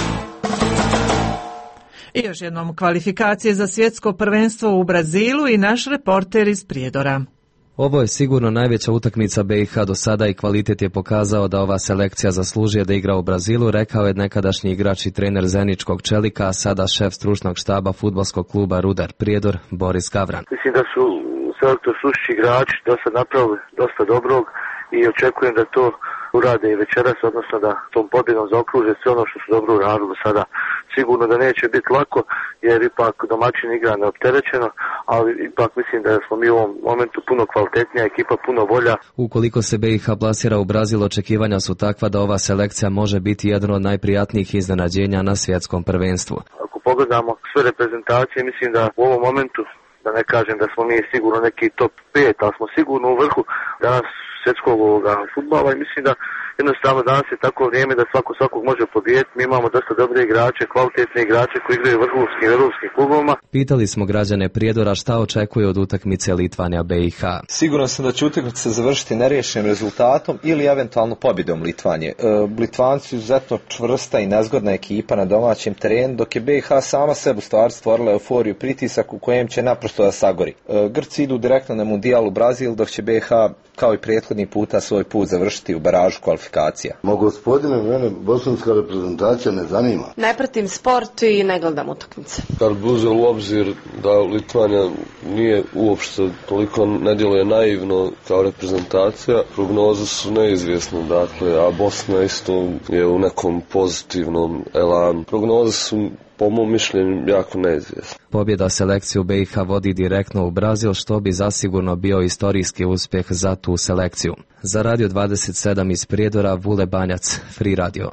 I još jednom kvalifikacije za svjetsko prvenstvo u Brazilu i naš reporter iz Prijedora. Ovo je sigurno najveća utakmica B i H do sada i kvalitet je pokazao da ova selekcija zaslužuje da igra u Brazilu, rekao je nekadašnji igrač i trener Zeničkog Čelika, a sada šef stručnog štaba fudbalskog kluba Rudar Prijedor, Boris Kavran. Mislim da su selektor Sušić igrači do sad napravili dosta dobrog i očekujem da to urade i večeras, odnosno da tom pobjedom zaokruže sve ono što su dobro uradili sada. Sigurno da neće biti lako, jer ipak domaćin igra neopterećeno, ali ipak mislim da smo mi u ovom momentu puno kvalitetnija ekipa, puno bolja. Ukoliko se B i H plasira u Brazil, očekivanja su takva da ova selekcija može biti jedan od najprijatnijih iznenađenja na svjetskom prvenstvu. Ako pogledamo sve reprezentacije, mislim da u ovom momentu, da ne kažem da smo mi sigurno neki top pet, ali smo sigurno u vrhu danas svjetskog ovoga fudbala i mislim da jednostavno danas je tako vrijeme da svako svakog može pobijediti. Mi imamo dosta dobre igrače, kvalitetne igrače koji igraju u vrhunskim europskim klubovima. Pitali smo građane Prijedora šta očekuju od utakmice Litvanija B i H. Siguran sam da će utakmica završiti neriješenim rezultatom ili eventualno pobjedom Litvanije. E, Litvanci izuzetno čvrsta i nezgodna ekipa na domaćem terenu, dok je B i H sama sebi u stvari stvorila euforiju, pritisak u kojem će naprosto da sagori. E, Grci idu direktno na mundijal u Brazil, dok će B i H kao i prethodni puta svoj put završiti u baražu kvalifikacija. Ma gospodine, mene bosanska reprezentacija ne zanima. Ne pratim sport i ne gledam utakmice. Kad bi uzeli u obzir da Litvanija nije uopšte toliko ne djeluje naivno kao reprezentacija, prognoze su neizvjesne, dakle, a Bosna isto je u nekom pozitivnom elanu. Prognoze su po mom mišljenju jako neizvjesno. Pobjeda selekciju B i H vodi direktno u Brazil, što bi zasigurno bio istorijski uspjeh za tu selekciju. Za Radio dvadeset sedam iz Prijedora, Vule Banjac, Free Radio.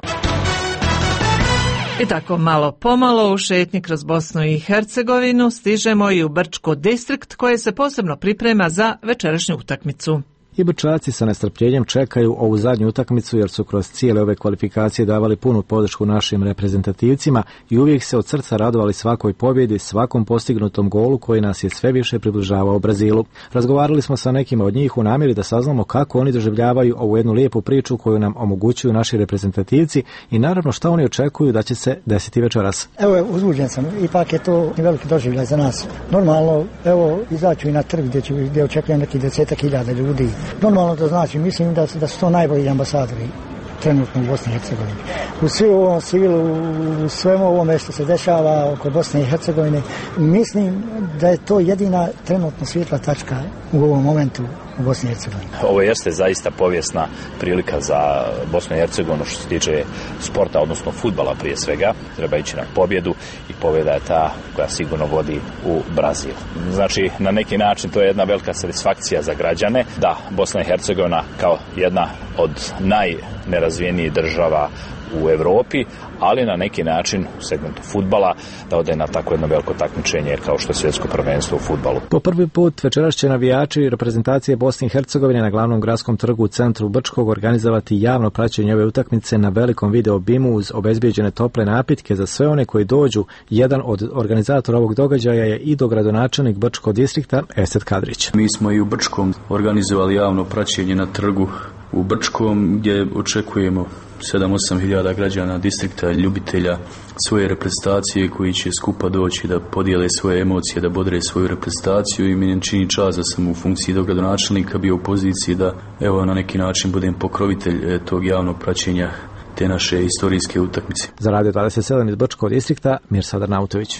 I tako malo pomalo u šetnji kroz Bosnu i Hercegovinu stižemo i u Brčko distrikt koji se posebno priprema za večerašnju utakmicu. I Brčaci sa nestrpljenjem čekaju ovu zadnju utakmicu jer su kroz cijele ove kvalifikacije davali punu podršku našim reprezentativcima i uvijek se od srca radovali svakoj pobjedi, svakom postignutom golu koji nas je sve više približavao Brazilu. Razgovarali smo sa nekima od njih u namjeri da saznamo kako oni doživljavaju ovu jednu lijepu priču koju nam omogućuju naši reprezentativci i naravno šta oni očekuju da će se desiti večeras. Evo, uzbuđen sam, ipak je to veliki doživljaj za nas. Normalno, evo, izaću i na trg gdje, ću, gdje očekujem neki desetak hiljada ljudi. Normalno to znači, mislim da, da su to najbolji ambasadori trenutno u Bosni i Hercegovini. U svi ovom civilu, u svemu ovome što se dešava oko Bosne i Hercegovine, mislim da je to jedina trenutno svjetla tačka u ovom momentu u Bosni i Hercegovini. Ovo jeste zaista povijesna prilika za Bosnu i Hercegovinu što se tiče sporta, odnosno fudbala prije svega. Treba ići na pobjedu i pobjeda je ta koja sigurno vodi u Brazil. Znači, na neki način to je jedna velika satisfakcija za građane da Bosna i Hercegovina kao jedna od najnerazvijenijih država u Europi, ali na neki način u segmentu fudbala da ode na tako jedno veliko takmičenje kao što je svjetsko prvenstvo u fudbalu. Po prvi put večeras će navijači reprezentacije Bosne i Hercegovine na glavnom gradskom trgu u centru Brčkog organizovati javno praćenje ove utakmice na velikom video bimu uz obezbijeđene tople napitke za sve one koji dođu. Jedan od organizatora ovog događaja je i dogradonačelnik Brčkog distrikta Esed Kadrić. Mi smo i u Brčkom organizovali javno praćenje na trgu u Brčkom gdje očekujemo sedam osam hiljada građana distrikta, ljubitelja svoje reprezentacije koji će skupa doći da podijele svoje emocije, da bodre svoju reprezentaciju i meni čini čast da sam u funkciji dogradonačelnika bio u poziciji da evo na neki način budem pokrovitelj tog javnog praćenja te naše istorijske utakmice. Za Radio dvadeset sedam iz Brčkog distrikta, Mirsad Arnautović.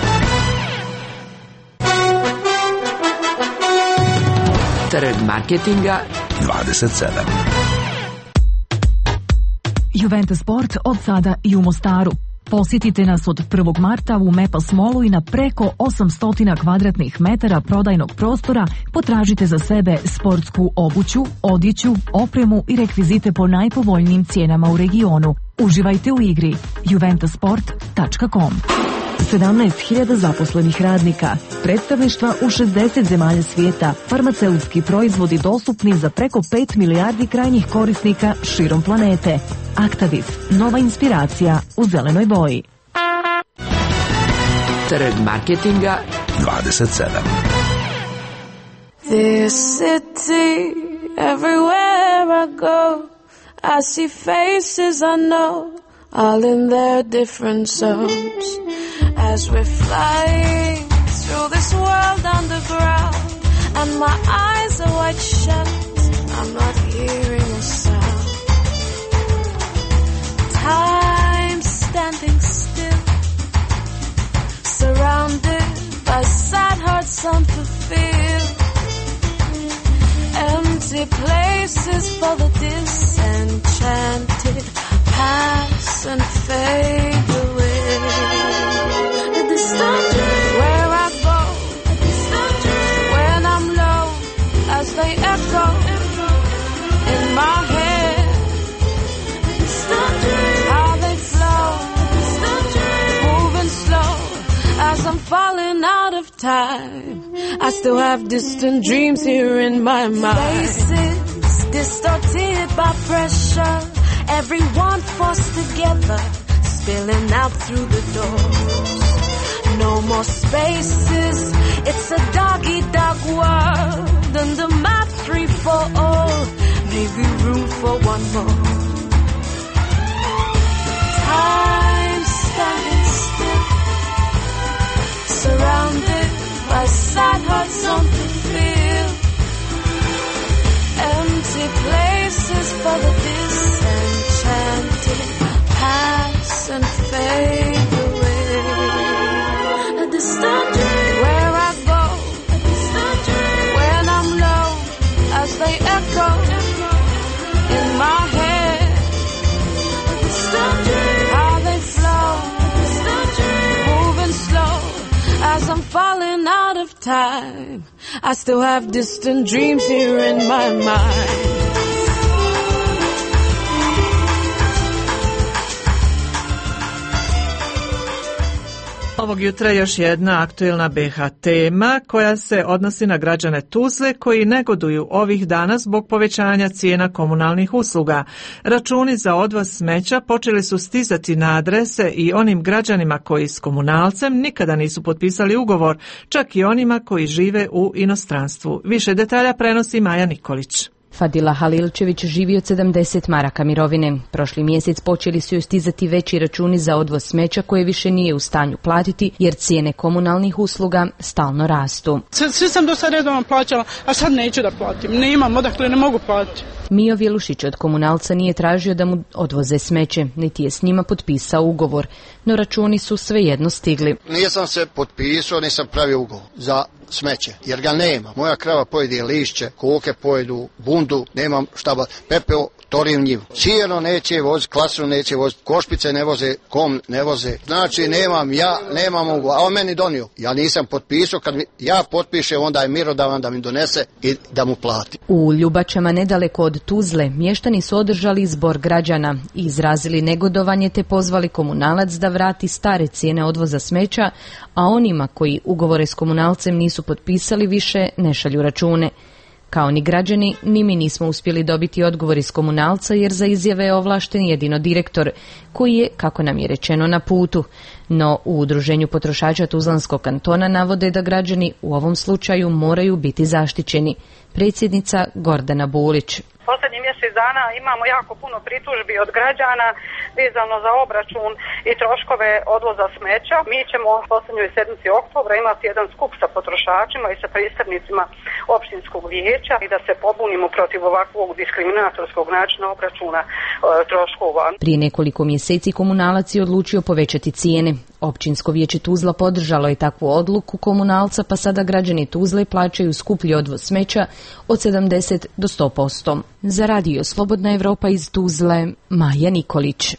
Trg marketinga dvadeset sedam. Juventus Sport od sada i u Mostaru. Posjetite nas od prvog marta u Mepas Mallu i na preko osamsto kvadratnih metara prodajnog prostora potražite za sebe sportsku obuću, odjeću, opremu i rekvizite po najpovoljnijim cijenama u regionu. Uživajte u igri. juventus sport tačka com. sedamnaest hiljada zaposlenih radnika, predstavništva u šezdeset zemalja svijeta, farmaceutski proizvodi dostupni za preko pet milijardi krajnjih korisnika širom planete. Actavis, nova inspiracija u zelenoj boji. Trg marketinga dvadeset sedam. This city, everywhere I go, I see faces I know, all in their different zones. As we're flying through this world underground, and my eyes are wide shut, I'm not hearing a sound. Time standing still, surrounded by sad hearts unfulfilled. Empty places for the disenchanted, pass and fade away. A distant dream, where I go, a distant dream, when I'm low, as they echo in my head. A distant dream, how they flow, a distant dream, moving slow, as I'm falling out of time. I still have distant dreams here in my mind. Faces distorted by pressure. Everyone forced together, spilling out through the doors. No more spaces, it's a dog-eat-dog world. Under my three for all, maybe room for one more. Time standing still, surrounded by sad hearts on the field. Empty places for the disenchanted, pass and fade away. A distant dream, where I go, a distant dream, when I'm low, as they echo in my head. A distant dream, how they flow, a distant dream, moving slow as I'm falling out of time. I still have distant dreams here in my mind. Ovog jutra još jedna aktuelna B H tema koja se odnosi na građane Tuzle koji negoduju ovih dana zbog povećanja cijena komunalnih usluga. Računi za odvoz smeća počeli su stizati na adrese i onim građanima koji s komunalcem nikada nisu potpisali ugovor, čak i onima koji žive u inostranstvu. Više detalja prenosi Maja Nikolić. Fadila Halilčević živi od sedamdeset maraka mirovine. Prošli mjesec počeli su joj stizati veći računi za odvoz smeća koje više nije u stanju platiti jer cijene komunalnih usluga stalno rastu. Sve sam do sad redovno plaćala, a sad neću da platim. Ne imam, odakle ne mogu platiti. Mijo Vjelušić od komunalca nije tražio da mu odvoze smeće, niti je s njima potpisao ugovor, no računi su svejedno stigli. Nisam se potpisao, nisam pravio ugovor za smeće, jer ga nema. Moja krava pojede lišće, koke pojedu, bundu, nemam šta ba, pepeo, torim njivu. Sijeno neće voziti, klasnu neće voziti, košpice ne voze, kom ne voze. Znači nemam, ja nemam ugovor, a on meni donio. Ja nisam potpisao, kad mi, ja potpišem, onda je mirodavan da mi donese i da mu plati. U Ljubačama nedaleko od Tuzle mještani su održali zbor građana i izrazili negodovanje te pozvali komunalac da vrati stare cijene odvoza smeća, a onima koji ugovore s komunalcem nisu potpisali više ne šalju račune. Kao ni građani, ni mi nismo uspjeli dobiti odgovor iz komunalca jer za izjave je ovlašten jedino direktor, koji je, kako nam je rečeno, na putu. No u Udruženju potrošača Tuzlanskog kantona navode da građani u ovom slučaju moraju biti zaštićeni. Predsjednica Gordana Bulić. Posljednjih mjesec dana imamo jako puno pritužbi od građana vezano za obračun i troškove odvoza smeća. Mi ćemo u posljednjoj sedmici oktobra imati jedan skup sa potrošačima i sa predstavnicima općinskog vijeća i da se pobunimo protiv ovakvog diskriminatorskog načina obračuna e, troškova. Prije nekoliko mjeseci komunalac je odlučio povećati cijene. Općinsko vijeće Tuzla podržalo je takvu odluku komunalca, pa sada građani Tuzle plaćaju skuplji odvoz smeća od sedamdeset do sto posto. Za radio Slobodna Evropa iz Tuzle, Maja Nikolić.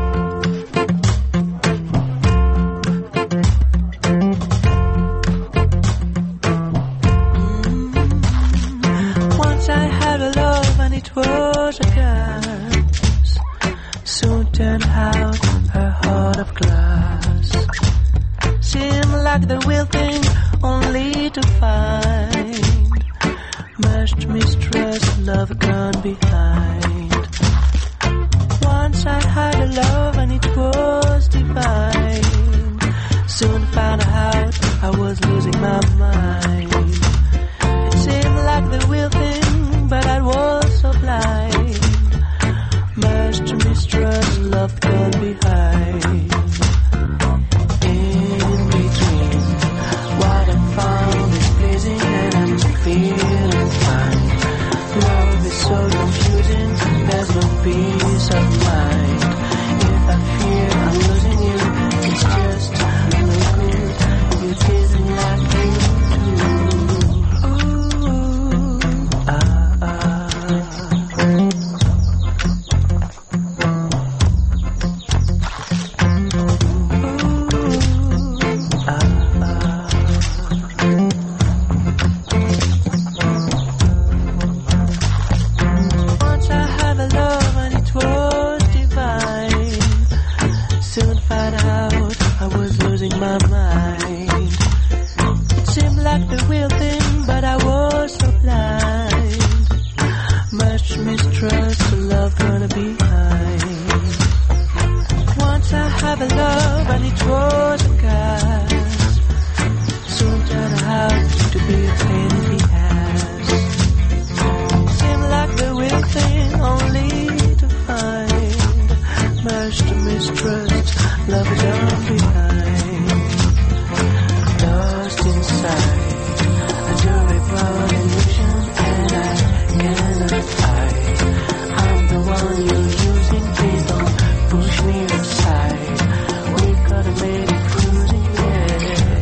Once I had a love and it was a gas, soon turned out her heart of glass. Seemed like the real thing only to find much mistrust, love gone behind. Once I had a love and it was divine. Soon found out I was losing my mind. It seemed like the real thing, but I was so blind. Much mistrust, love gone behind. In between, what I found is pleasing and I'm feeling fine. Love is so confusing, there's no peace of mind. If I fear I'm losing you, it's just no good. You're feeling like you do. Ooh, ah, ah. on you using, please don't push me aside. We could have made it cruising, yeah.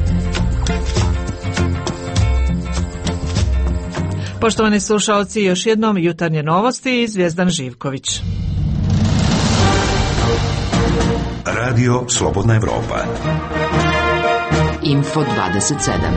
Poštovani slušalci, još jednom jutarnje novosti i Zvijezdan Živković. Radio Slobodna Evropa. Info dvadeset sedam.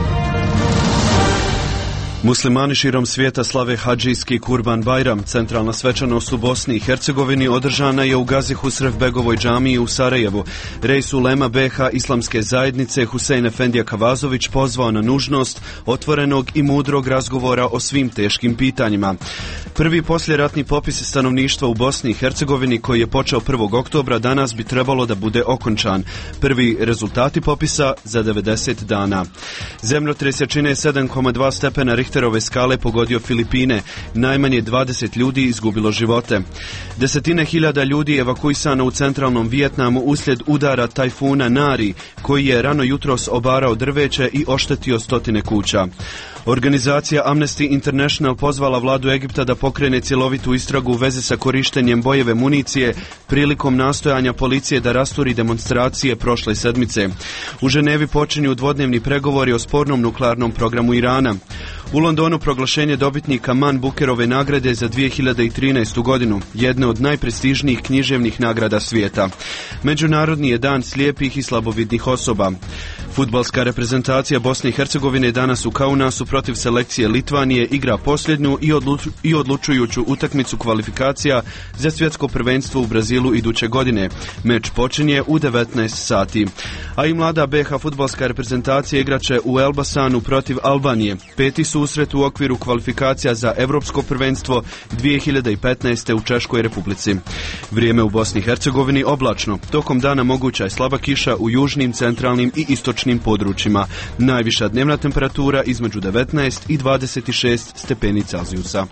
Muslimani širom svijeta slave hadžijski Kurban Bajram. Centralna svečanost u Bosni i Hercegovini održana je u Gazi Husrevbegovoj džamiji u Sarajevu. Rejs ulema B H Islamske zajednice Husein Efendija Kavazović pozvao na nužnost otvorenog i mudrog razgovora o svim teškim pitanjima. Prvi posljeratni popis stanovništva u Bosni i Hercegovini koji je počeo prvog oktobra danas bi trebalo da bude okončan. Prvi rezultati popisa za devedeset dana. Zemljotres jačine sedam zarez dva stepena Richterove skale pogodio Filipine. Najmanje dvadeset ljudi izgubilo živote. Desetine hiljada ljudi evakuisano u centralnom Vijetnamu uslijed udara tajfuna Nari, koji je rano jutros obarao drveće i oštetio stotine kuća. Organizacija Amnesty International pozvala vladu Egipta da pokrene cjelovitu istragu u vezi sa korištenjem bojeve municije prilikom nastojanja policije da rasturi demonstracije prošle sedmice. U Ženevi počinju dvodnevni pregovori o spornom nuklearnom programu Irana. U Londonu proglašenje dobitnika Man Bookerove nagrade za dvije hiljade trinaestu godinu, jedne od najprestižnijih književnih nagrada svijeta. Međunarodni je dan slijepih i slabovidnih osoba. Fudbalska reprezentacija Bosne i Hercegovine danas u Kaunasu protiv selekcije Litvanije igra posljednju i, odluču, i odlučujuću utakmicu kvalifikacija za svjetsko prvenstvo u Brazilu iduće godine. Meč počinje u devetnaest sati. A i mlada B H fudbalska reprezentacija igraće u Elbasanu protiv Albanije. Peti susret u okviru kvalifikacija za Europsko prvenstvo dvije hiljade petnaeste u Češkoj Republici. Vrijeme u Bosni i Hercegovini oblačno. Tokom dana moguća je slaba kiša u južnim, centralnim i istočnim područjima. Najviša dnevna temperatura između devetnaest i dvadeset šest stepeni Celzijusa.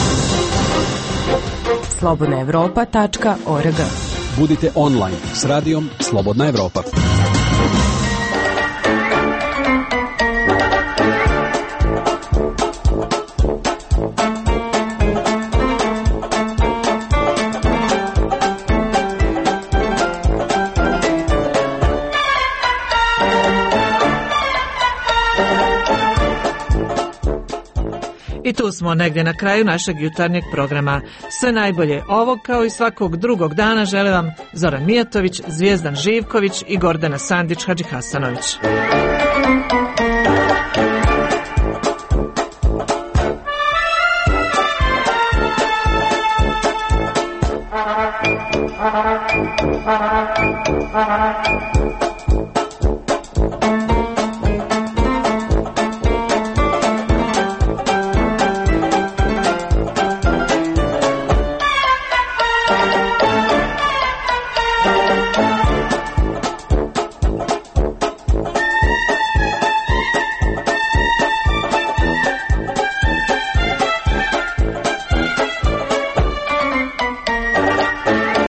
slobodna evropa tačka org. Budite online s radijom Slobodna Evropa. I tu smo negdje na kraju našeg jutarnjeg programa. Sve najbolje ovog kao i svakog drugog dana žele vam Zoran Mijatović, Zvijezdan Živković i Gordana Sandić Hadžihasanović. Thank you.